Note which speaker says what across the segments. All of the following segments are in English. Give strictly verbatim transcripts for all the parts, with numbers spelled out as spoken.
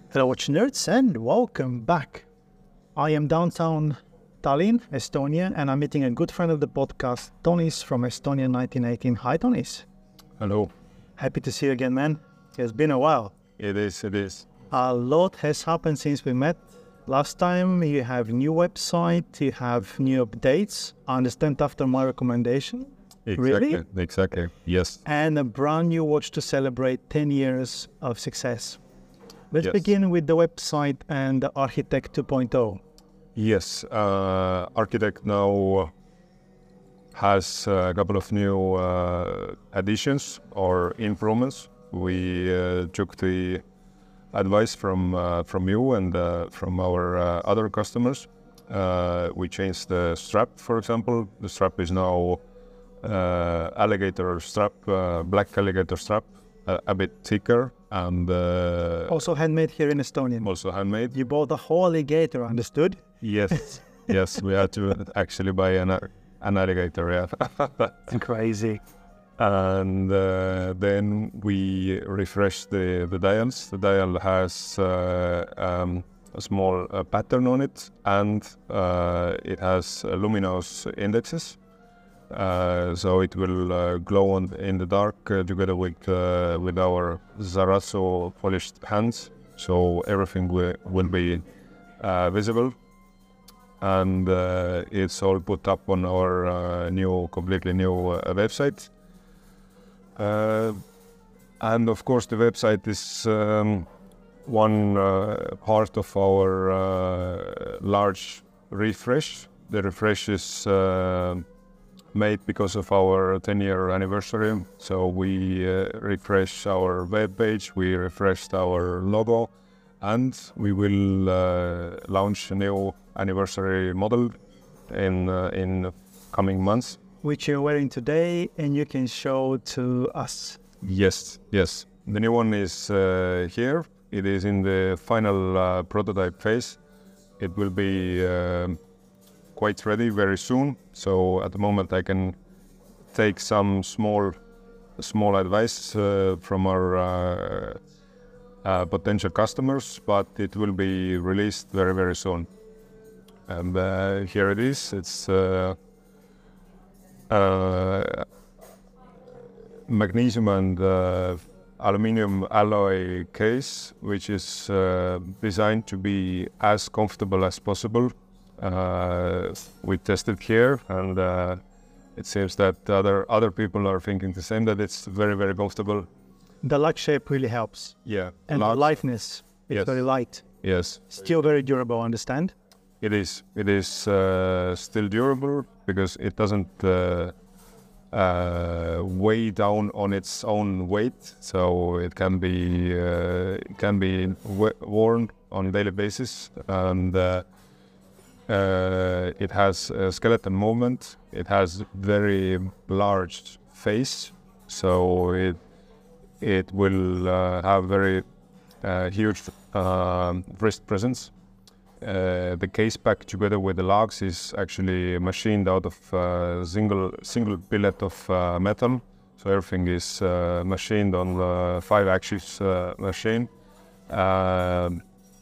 Speaker 1: Hello watch nerds and welcome back. I am downtown Tallinn, Estonia, and I'm meeting a good friend of the podcast, Tonis from Estonia nineteen eighteen. Hi Tonis.
Speaker 2: Hello.
Speaker 1: Happy to see you again, man. It's been a while.
Speaker 2: It is, it is.
Speaker 1: A lot has happened since we met last time. You have new website, you have new updates. I understand after my recommendation.
Speaker 2: Exactly,
Speaker 1: Really?
Speaker 2: exactly, yes.
Speaker 1: And a brand new watch to celebrate ten years of success. Let's
Speaker 2: Yes.
Speaker 1: begin with the website and the Architect two point oh.
Speaker 2: Yes, uh, Architect now has a couple of new uh, additions or improvements. We uh, took the advice from uh, from you and uh, from our uh, other customers. Uh, we changed the strap, for example. The strap is now uh, alligator strap, uh, black alligator strap, uh, a bit thicker and uh,
Speaker 1: Also handmade here in Estonia.
Speaker 2: also handmade.
Speaker 1: You bought the whole alligator, understood?
Speaker 2: Yes, yes, we had to actually buy an, an alligator, yeah.
Speaker 1: Crazy.
Speaker 2: And uh, then we refreshed the, the dials. The dial has uh, um, a small uh, pattern on it, and uh, it has uh, luminous indexes. Uh, so it will uh, glow on, in the dark uh, together with uh, with our Zarasso polished hands. So everything will, will be uh, visible. And uh, it's all put up on our uh, new, completely new uh, website. Uh, and of course, the website is um, one uh, part of our uh, large refresh. The refresh is uh, made because of our ten-year anniversary. So we uh, refresh our web page, we refreshed our logo, and we will uh, launch a new anniversary model in uh, in coming months.
Speaker 1: Which you're wearing today and you can show to us.
Speaker 2: Yes, yes. The new one is uh, here. It is in the final uh, prototype phase. It will be uh, quite ready very soon. So at the moment I can take some small small advice uh, from our uh, uh, potential customers, but it will be released very, very soon. And uh, here it is. It's uh, uh, magnesium and uh, aluminium alloy case, which is uh, designed to be as comfortable as possible. Uh, we tested here, and uh, it seems that other other people are thinking the same, that it's very, very comfortable.
Speaker 1: The lug shape really helps.
Speaker 2: Yeah.
Speaker 1: And the
Speaker 2: large-
Speaker 1: lightness. It's
Speaker 2: Yes.
Speaker 1: very light.
Speaker 2: Yes,
Speaker 1: Still very durable, understand?
Speaker 2: it is. It is uh, still durable because it doesn't uh, uh, weigh down on its own weight, so it can be uh, it can be w- worn on a daily basis, and uh, uh, it has a skeleton movement. It has very large face, so it it will uh, have very uh, huge um, wrist presence. Uh, the case pack together with the lugs is actually machined out of uh, single single billet of uh, metal. So everything is uh, machined on the five-axis uh, machine. Um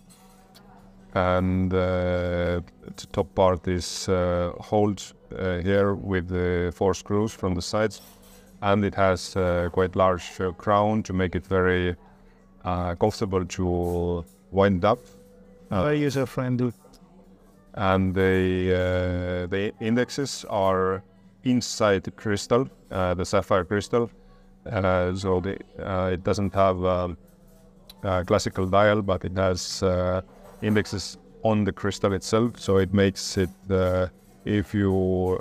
Speaker 2: and uh, the top part is uh, held uh, here with the four screws from the sides. And it has uh, quite large uh, crown to make it very uh, comfortable to wind up. Uh,
Speaker 1: Very user-friendly.
Speaker 2: and the uh, the indexes are inside the crystal, uh, the sapphire crystal. Uh, so the, uh, it doesn't have um, a classical dial, but it has uh, indexes on the crystal itself. So it makes it, uh, if you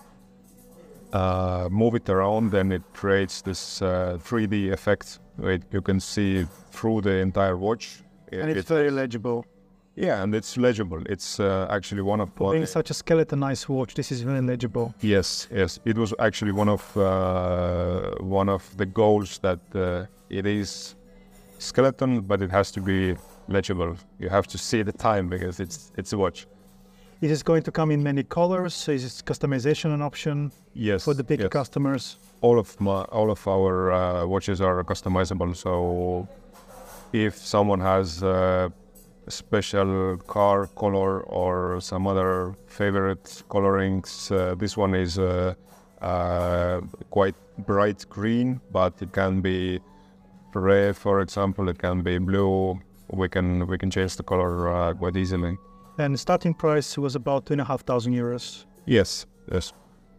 Speaker 2: uh, move it around, then it creates this uh, three D effect. It, you can see through the entire watch.
Speaker 1: And it's
Speaker 2: It-
Speaker 1: very legible.
Speaker 2: Yeah, and it's legible. It's uh, actually one of
Speaker 1: For being such a skeletonized watch, this is very legible.
Speaker 2: yes, yes. It was actually one of uh, one of the goals that uh, it is skeleton, but it has to be legible. You have to see the time because it's it's a watch.
Speaker 1: This is going to come in many colors. So is it customization an option
Speaker 2: Yes,
Speaker 1: for the big
Speaker 2: yes.
Speaker 1: customers?
Speaker 2: All of my all of our uh, watches are customizable. So if someone has uh, a special car color or some other favorite colorings, uh, this one is uh, uh, quite bright green, but it can be red, for example. It can be blue. We can we can change the color uh, quite easily.
Speaker 1: And the starting price was about two and a half thousand euros.
Speaker 2: Yes, yes.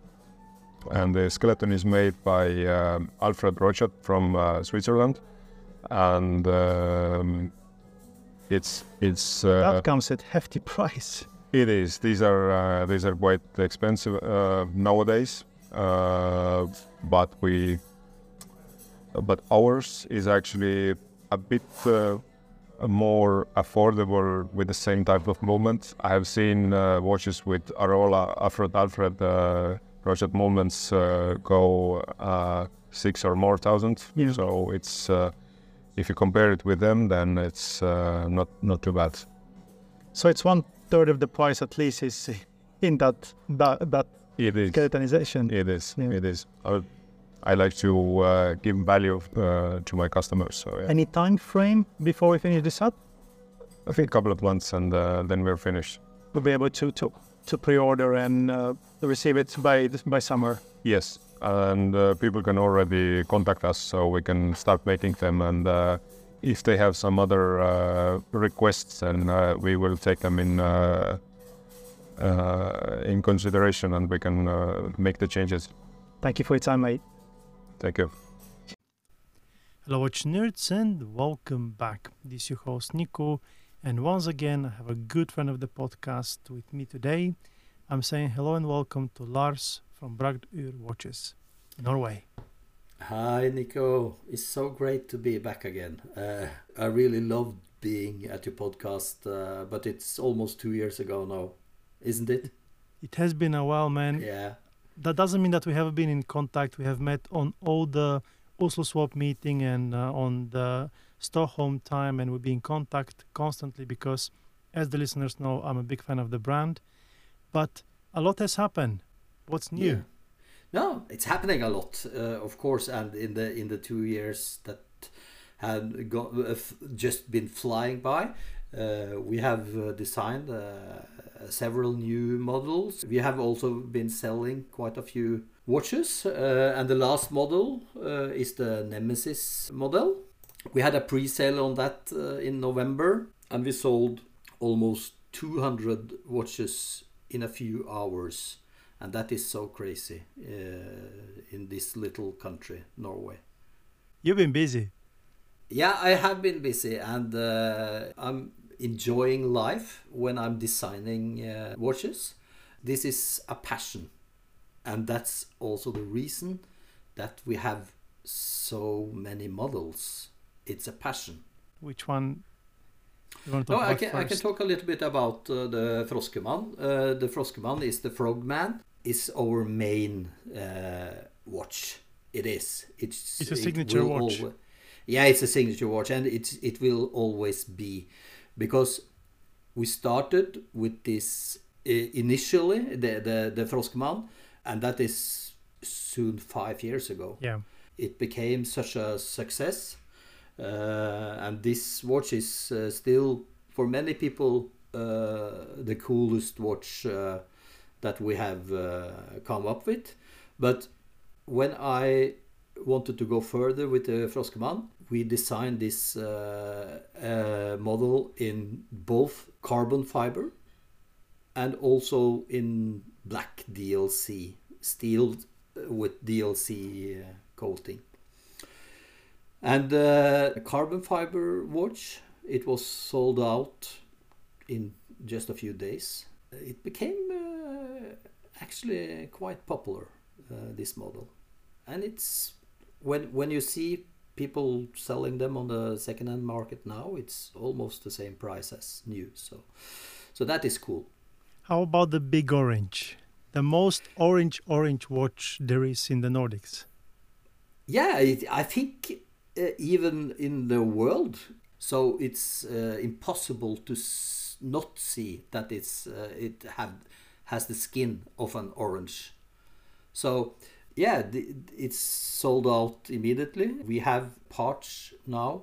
Speaker 2: And the skeleton is made by uh, Alfred Rochat from uh, Switzerland, and um, it's it's uh,
Speaker 1: That comes at hefty price.
Speaker 2: it is. These are uh, these are quite expensive uh, nowadays, uh, but we but ours is actually a bit uh, more affordable with the same type of movement. I have seen uh, watches with Arola Alfred Alfred uh, Rochat movements uh, go uh, six or more thousand.
Speaker 1: Yeah.
Speaker 2: So it's uh, if you compare it with them, then it's uh, not not too bad.
Speaker 1: So it's one third of the price at least is in that that, that
Speaker 2: It is.
Speaker 1: skeletonization.
Speaker 2: It is.
Speaker 1: Yeah.
Speaker 2: It is. I, I like to uh, give value uh, to my customers. So yeah.
Speaker 1: Any time frame before we finish this up?
Speaker 2: I think a couple of months, and uh, then we're finished.
Speaker 1: We'll be able to to, to pre-order and uh, receive it by by summer.
Speaker 2: Yes, and uh, people can already contact us, so we can start making them. And uh, if they have some other uh, requests, then uh, we will take them in uh, uh, in consideration, and we can uh, make the changes.
Speaker 1: Thank you for your time, mate.
Speaker 2: Thank you.
Speaker 3: Hello watch nerds and welcome back. This is your host Nico, and once again I have a good friend of the podcast with me today. I'm saying hello and welcome to Lars from Bragdur Watches, Norway.
Speaker 4: Hi Nico, it's so great to be back again. Uh, I really loved being at your podcast, uh, but it's almost two years ago now, isn't it?
Speaker 3: It has been a while, man.
Speaker 4: Yeah.
Speaker 3: That doesn't mean that we haven't been in contact. We have met on all the Oslo Swap meeting and uh, on the Stockholm time, and we'll be in contact constantly because, as the listeners know, I'm a big fan of the brand. But a lot has happened. What's new?
Speaker 4: Yeah. No, it's happening a lot, uh, of course, and in the in the two years that had got, uh, f- just been flying by, uh, we have uh, designed uh, several new models. We have also been selling quite a few watches, uh, and the last model uh, is the Nemesis model. We had a pre-sale on that uh, in November, and we sold almost two hundred watches in a few hours, and that is so crazy uh, in this little country, Norway.
Speaker 3: You've been busy.
Speaker 4: Yeah, I have been busy, and uh, I'm enjoying life when I'm designing uh, watches. This is a passion, and that's also the reason that we have so many models. It's a passion.
Speaker 3: Which one you want to
Speaker 4: No,
Speaker 3: talk
Speaker 4: I
Speaker 3: about
Speaker 4: can, I can
Speaker 3: first?
Speaker 4: talk a little bit about uh, the Froskemann. Uh, the Froskemann is the Frogman. Is our main uh, watch. It is. It's,
Speaker 3: It's a
Speaker 4: it
Speaker 3: signature
Speaker 4: will
Speaker 3: watch.
Speaker 4: alwa- yeah, it's a signature watch, and it's it will always be, because we started with this uh, initially the the the Froskemann, and that is soon five years ago.
Speaker 3: Yeah.
Speaker 4: It became such a success, uh, and this watch is uh, still for many people uh, the coolest watch uh, that we have uh, come up with. But when I wanted to go further with the Froskemann, we designed this uh, uh, model in both carbon fiber and also in black D L C, steel with D L C uh, coating. And the uh, carbon fiber watch, it was sold out in just a few days. It became uh, actually quite popular, uh, this model. And it's when when you see people selling them on the second-hand market now, it's almost the same price as new. So, so that is cool.
Speaker 3: How about the Big Orange? The most orange orange watch there is in the Nordics.
Speaker 4: Yeah, it, I think uh, even in the world, so it's uh, impossible to s- not see that it's uh, it have has the skin of an orange. So yeah, the, it's sold out immediately. We have parts now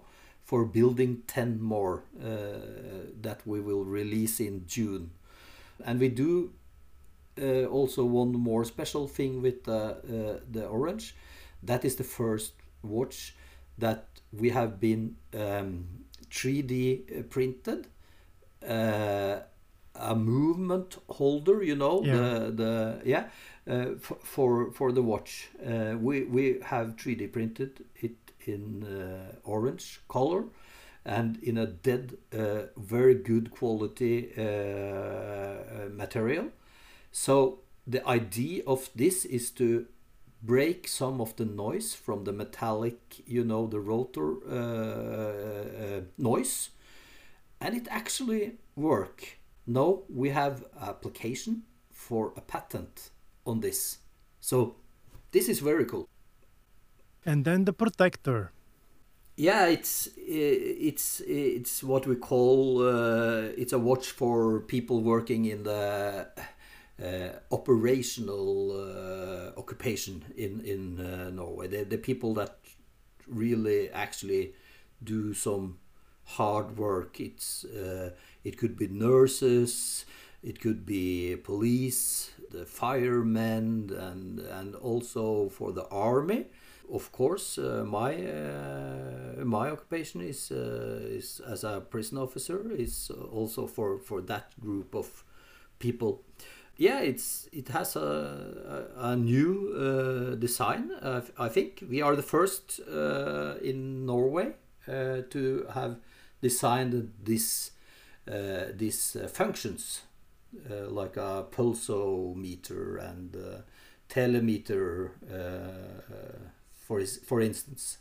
Speaker 4: for building ten more uh, that we will release in June. And we do uh, also one more special thing with uh, uh, the orange. That is the first watch that we have been um, three D printed. Uh, a movement holder, you know,
Speaker 3: Yeah.
Speaker 4: the the yeah, uh, for, for for the watch. Uh, we we have three D printed it in uh, orange color, and in a dead, uh, very good quality uh, uh, material. So the idea of this is to break some of the noise from the metallic, you know, the rotor uh, uh, noise, and it actually work. Now we have application for a patent on this. So this is very cool.
Speaker 3: And then the protector.
Speaker 4: Yeah, it's it's it's what we call uh, it's a watch for people working in the uh, operational uh, occupation in in uh, Norway. The the people that really actually do some hard work. It's uh, it could be nurses, it could be police, the firemen, and and also for the army. Of course, uh, my uh, my occupation is uh, is as a prison officer is also for, for that group of people. Yeah, it's it has a a, a new uh, design. Uh, I think we are the first uh, in Norway uh, to have designed this uh, these uh, functions uh, like a pulsometer and uh, telemeter. Uh, uh, For, his, for instance.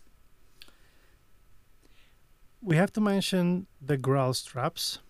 Speaker 3: We have to mention the Graal straps.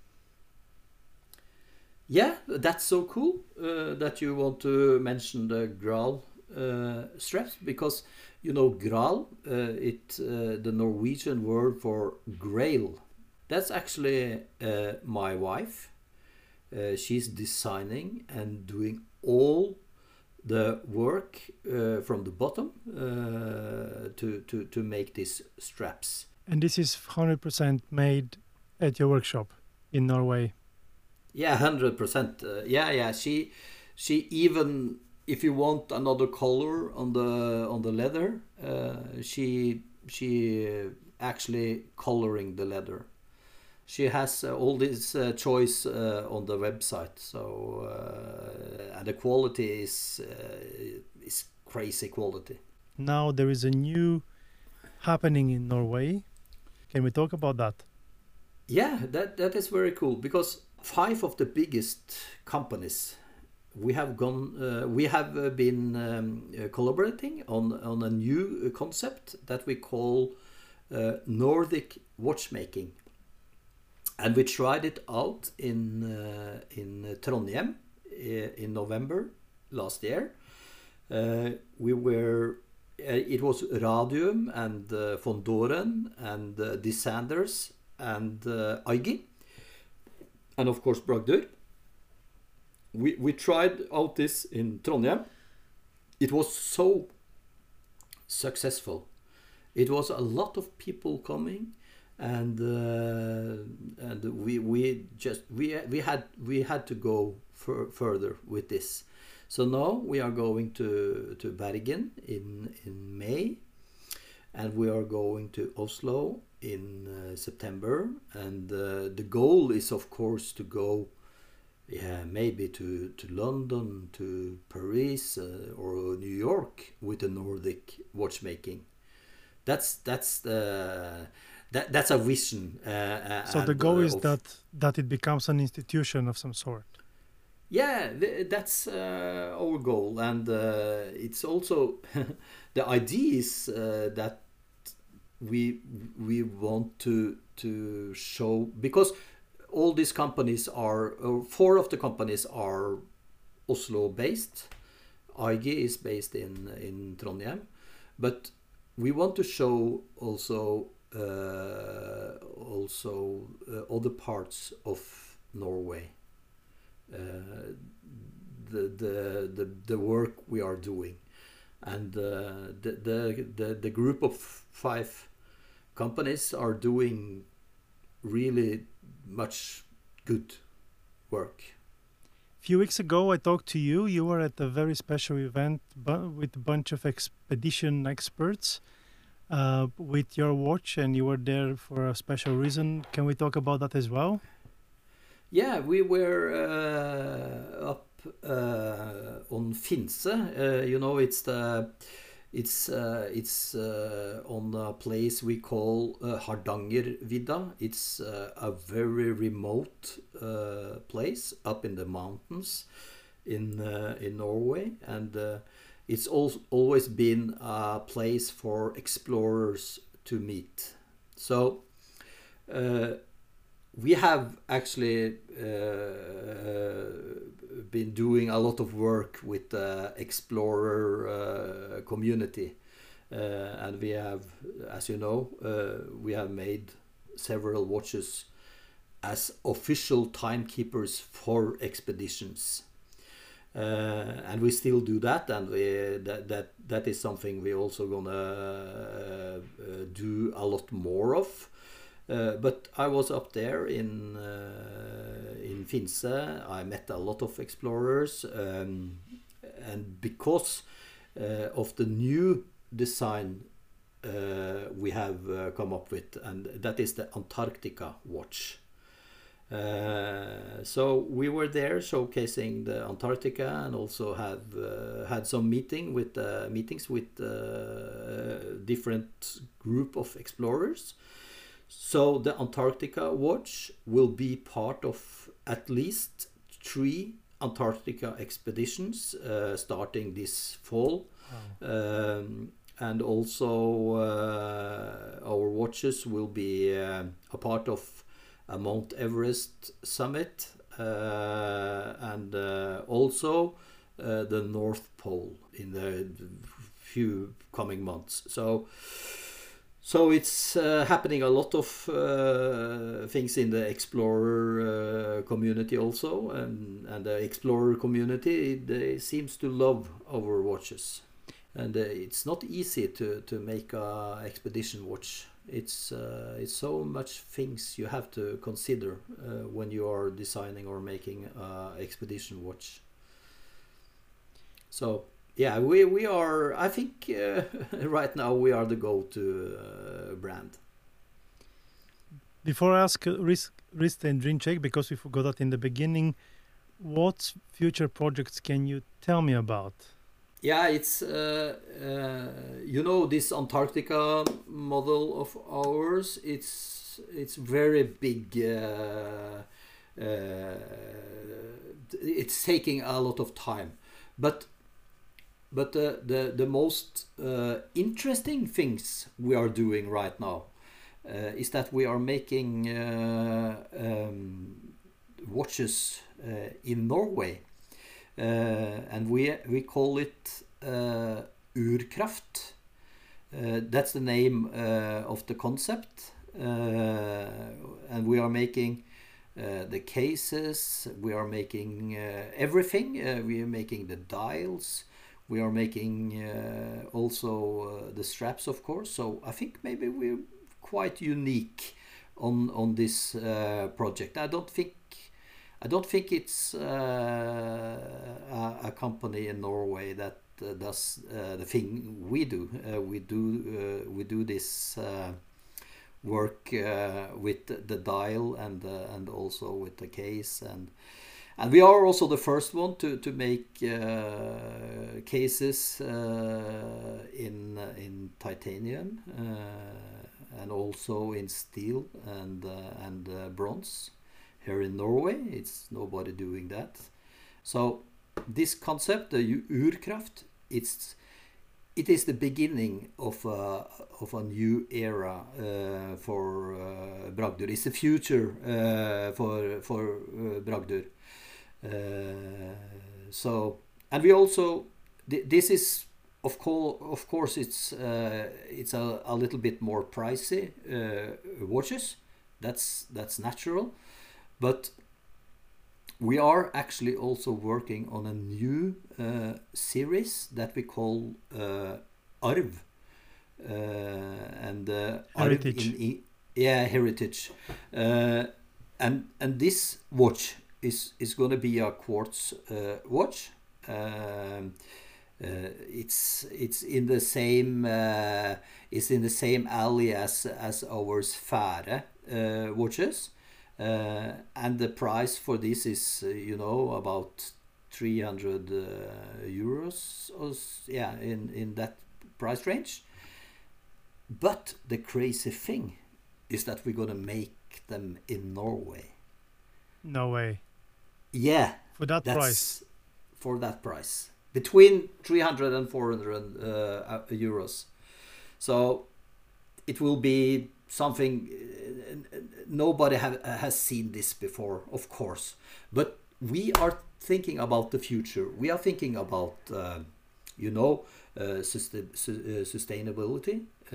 Speaker 4: Yeah, that's so cool uh, that you want to mention the Graal uh, straps, because you know Graal, uh, it uh, the Norwegian word for grail. That's actually uh, my wife. Uh, she's designing and doing all the work uh, from the bottom uh, to, to, to make these straps.
Speaker 3: And this is one hundred percent made at your workshop in Norway.
Speaker 4: Yeah, one hundred percent. Uh, yeah, yeah. She she even, if you want another color on the on the leather, uh, she she actually coloring the leather. She has uh, all this uh, choice uh, on the website, so uh, and the quality is uh, is crazy quality.
Speaker 3: Now there is a new happening in Norway. Can we talk about that?
Speaker 4: Yeah, that that is very cool, because five of the biggest companies we have gone uh, we have uh, been um, uh, collaborating on on a new concept that we call uh, Nordic watchmaking. And we tried it out in uh, in Trondheim in November last year. Uh, we were uh, it was Radium and uh, von Doren and uh, Desanders and uh, Aigi, and of course Bragdur. We we tried out this in Trondheim. It was so successful. It was a lot of people coming. And uh, and we we just we we had we had to go fur further with this. So now we are going to to Bergen in in May, and we are going to Oslo in uh, September. And uh, the goal is, of course, to go, yeah, maybe to to London, to Paris, uh, or New York with the Nordic watchmaking. That's that's the That, that's a vision. Uh, uh,
Speaker 3: so the
Speaker 4: and,
Speaker 3: goal
Speaker 4: uh,
Speaker 3: is that that it becomes an institution of some sort.
Speaker 4: Yeah, th- that's uh, our goal, and uh, it's also the idea is uh, that we we want to to show, because all these companies are uh, four of the companies are Oslo based. Aigi is based in in Trondheim, but we want to show also. Uh, also uh, other parts of Norway, uh, the, the the the work we are doing, and uh, the, the the the group of five companies are doing really much good work.
Speaker 3: A few weeks ago, I talked to you. You were at a very special event bu- with a bunch of expedition experts uh, with your watch, and you were there for a special reason. Can we talk about that as well?
Speaker 4: Yeah, we were uh, up uh, on Finse. Uh, you know, it's the it's uh, it's uh, on a place we call uh, Hardangervidda. It's uh, a very remote uh, place up in the mountains in uh, in Norway, and uh, it's al- always been a place for explorers to meet. So. Uh, We have actually uh, been doing a lot of work with the explorer uh, community, uh, and we have, as you know, uh, we have made several watches as official timekeepers for expeditions, uh, and we still do that, and we that that, that is something we also gonna uh, uh, do a lot more of. Uh, but I was up there in uh, in Finse. I met a lot of explorers, um, and because uh, of the new design uh, we have uh, come up with, and that is the Antarctica watch. Uh, so we were there showcasing the Antarctica, and also have uh, had some meeting with uh, meetings with uh, different group of explorers. So the Antarctica watch will be part of at least three Antarctica expeditions uh, starting this fall. Wow. Um, and also uh, our watches will be uh, a part of a Mount Everest summit, uh, and uh, also uh, the North Pole in the few coming months. So So it's uh, happening a lot of uh, things in the explorer uh, community also, and, and the explorer community, they seems to love our watches, and uh, it's not easy to, to make a expedition watch. It's uh, it's so much things you have to consider uh, when you are designing or making a expedition watch. So. Yeah, we, we are, I think uh, right now we are the go-to uh, brand.
Speaker 3: Before I ask Risk, Wrist and Dream Check, because we forgot that in the beginning, what future projects can you tell me about?
Speaker 4: Yeah, it's, uh, uh, you know, this Antarctica model of ours, it's, it's very big. Uh, uh, it's taking a lot of time. But But uh, the the most uh, interesting things we are doing right now uh, is that we are making uh, um, watches uh, in Norway, uh, and we we call it uh, Urkraft. Uh, that's the name uh, of the concept, uh, and we are making uh, the cases. We are making uh, everything. Uh, we are making the dials. We are making uh, also uh, the straps, of course. So I think maybe we're quite unique on on this uh, project. I don't think I don't think it's uh, a, a company in Norway that uh, does uh, the thing we do. Uh, we do uh, we do this uh, work uh, with the dial and uh, and also with the case, and. And we are also the first one to to make uh, cases uh, in uh, in titanium uh, and also in steel and uh, and uh, bronze. Here in Norway, it's nobody doing that. So this concept, the Urkraft, it's it is the beginning of a of a new era uh, for uh, Bragdur. It's the future uh, for for uh, Bragdur. Uh, so, and we also th- this is of course of course it's uh, it's a, a little bit more pricey uh, watches. That's that's natural, but we are actually also working on a new uh, series that we call uh, Arv. uh, and uh,
Speaker 3: Heritage.
Speaker 4: In, in, yeah, heritage, uh, and and this watch is is going to be a quartz uh, watch. Um, uh, it's it's in the same uh, it's in the same alley as as our Sfære uh, watches, uh, and the price for this is uh, you know about three hundred uh, euros or s- yeah in in that price range. But the crazy thing is that we're gonna make them in Norway.
Speaker 3: No way.
Speaker 4: Yeah,
Speaker 3: For that
Speaker 4: that's
Speaker 3: price.
Speaker 4: for that price, between three hundred and four hundred uh, euros. So it will be something uh, nobody have, has seen this before, of course. But we are thinking about the future. We are thinking about uh, you know uh, sustain, su- uh, sustainability. Uh,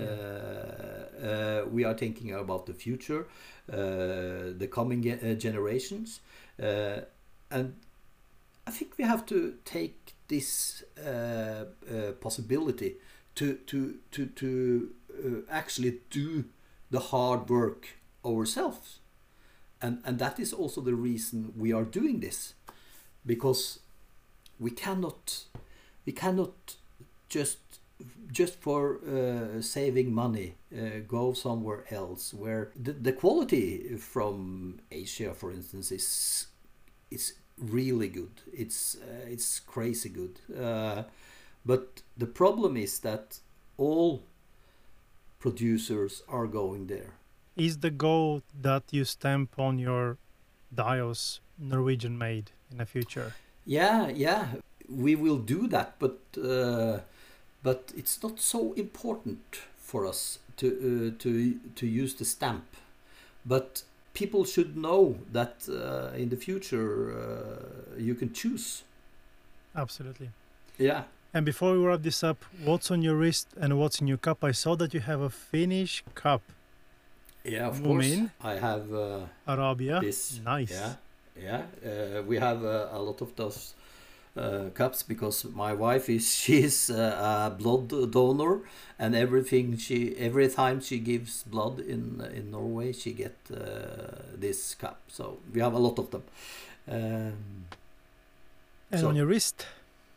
Speaker 4: uh, we are thinking about the future, uh, the coming ge- uh, generations, uh, and I think we have to take this uh, uh, possibility to to to to uh, actually do the hard work ourselves, and and that is also the reason we are doing this, because we cannot we cannot just just for uh, saving money uh, go somewhere else where the, the quality from Asia, for instance, is is really good. It's uh, it's crazy good. Uh, but the problem is that all producers are going there.
Speaker 3: Is the goal that you stamp on your dials Norwegian made in the future?
Speaker 4: Yeah, yeah, we will do that, but uh, but it's not so important for us to uh, to to use the stamp. But people should know that uh, in the future uh, you can choose.
Speaker 3: Absolutely.
Speaker 4: Yeah.
Speaker 3: And before we wrap this up, what's on your wrist and what's in your cup? I saw that you have a Finnish cup.
Speaker 4: Yeah, of
Speaker 3: Moomin.
Speaker 4: course. I have uh,
Speaker 3: Arabia.
Speaker 4: this.
Speaker 3: Nice.
Speaker 4: Yeah, yeah. Uh, we have uh, a lot of those uh, cups because my wife is she's uh, a blood donor, and everything she every time she gives blood in in Norway she get uh, this cup. So we have a lot of them. Um,
Speaker 3: And
Speaker 4: so-
Speaker 3: on your wrist?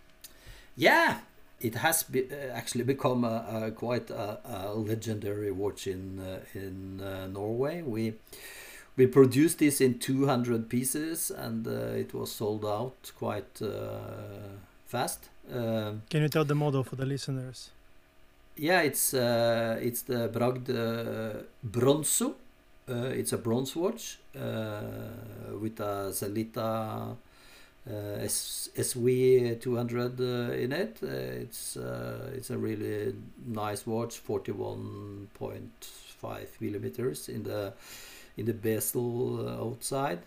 Speaker 4: Yeah, it has be, uh, actually become a, a quite a, a legendary watch in uh, in uh, Norway. We we produced this in two hundred pieces, and uh, it was sold out quite uh, fast. Um,
Speaker 3: Can you tell the model for the listeners?
Speaker 4: yeah, it's uh, it's the Bragd uh, Bronzo. Uh, it's a bronze watch uh, with a Zelita uh, S- SV two hundred uh, in it. Uh, it's uh, it's a really nice watch, forty-one point five millimeters in the in the bezel uh, outside.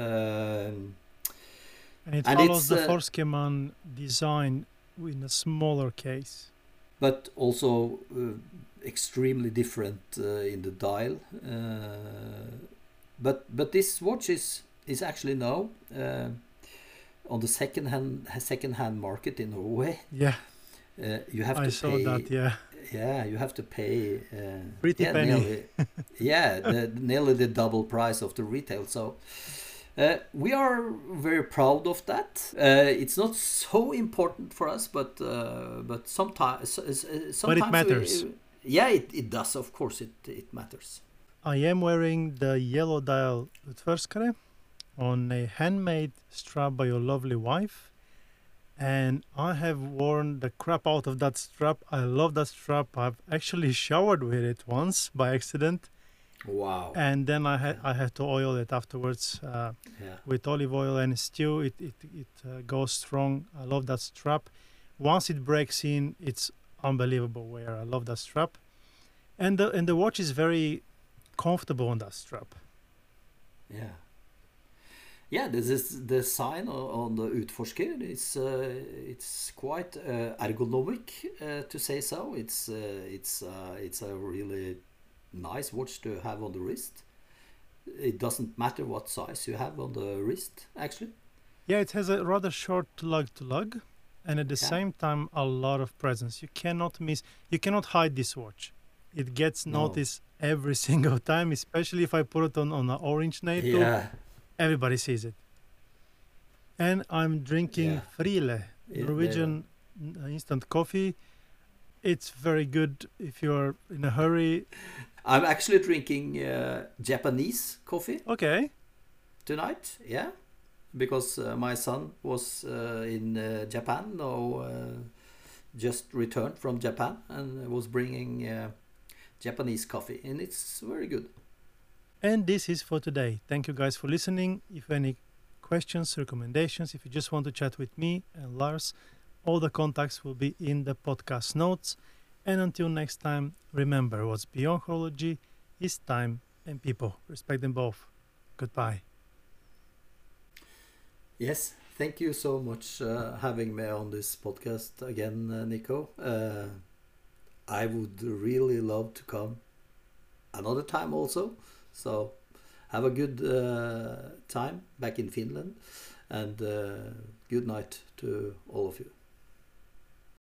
Speaker 4: Um,
Speaker 3: And it
Speaker 4: And
Speaker 3: follows
Speaker 4: it's,
Speaker 3: the
Speaker 4: uh,
Speaker 3: Forskeman design in a smaller case.
Speaker 4: but also uh, extremely different uh, in the dial. Uh, but but this watch is is actually now uh, on the second hand second hand market in Norway.
Speaker 3: Yeah,
Speaker 4: Uh, you have
Speaker 3: I
Speaker 4: to
Speaker 3: saw
Speaker 4: pay.
Speaker 3: that. Yeah,
Speaker 4: Yeah, you have to pay. Uh,
Speaker 3: Pretty
Speaker 4: yeah,
Speaker 3: penny.
Speaker 4: Nearly, yeah, the, nearly the double price of the retail. So. Uh, we are very proud of that. Uh, it's not so important for us, but uh, but sometimes sometimes
Speaker 3: matters.
Speaker 4: We, yeah, it, it does. Of course, it it matters.
Speaker 3: I am wearing the yellow dial Utförskare on a handmade strap by your lovely wife. And I have worn the crap out of that strap. I love that strap. I've actually showered with it once by accident.
Speaker 4: Wow.
Speaker 3: And then I had I had to oil it afterwards uh,
Speaker 4: Yeah.
Speaker 3: with olive oil, and still it it, it uh, goes strong. I love that strap. Once it breaks in, it's unbelievable wear. I love that strap. And the and the watch is very comfortable on that strap.
Speaker 4: Yeah. Yeah, this is the sign o- on the Utforsker. It's uh, it's quite uh, ergonomic uh, to say so. It's uh, it's uh, it's a really nice watch to have on the wrist. It doesn't matter what size you have on the wrist, actually.
Speaker 3: Yeah, it has a rather short lug to lug, and at the
Speaker 4: Yeah.
Speaker 3: same time a lot of presence. You cannot miss, you cannot hide this watch. It gets
Speaker 4: No.
Speaker 3: noticed every single time, especially if I put it on, on an orange NATO.
Speaker 4: Yeah.
Speaker 3: Everybody sees it. And I'm drinking
Speaker 4: Yeah.
Speaker 3: Friele,
Speaker 4: Yeah,
Speaker 3: Norwegian n- instant coffee. It's very good if you're in a hurry.
Speaker 4: I'm actually drinking uh, Japanese coffee
Speaker 3: Okay.
Speaker 4: tonight. Yeah, because uh, my son was uh, in uh, Japan, or uh, just returned from Japan, and was bringing uh, Japanese coffee, and it's very good.
Speaker 3: And this is for today. Thank you guys for listening. If any questions, recommendations, if you just want to chat with me and Lars, all the contacts will be in the podcast notes. And until next time, remember what's beyond horology is time and people. Respect them both. Goodbye.
Speaker 4: Yes, thank you so much uh, having me on this podcast again, uh, Nico. Uh, I would really love to come another time also. So have a good uh, time back in Finland, and uh, good night to all of you.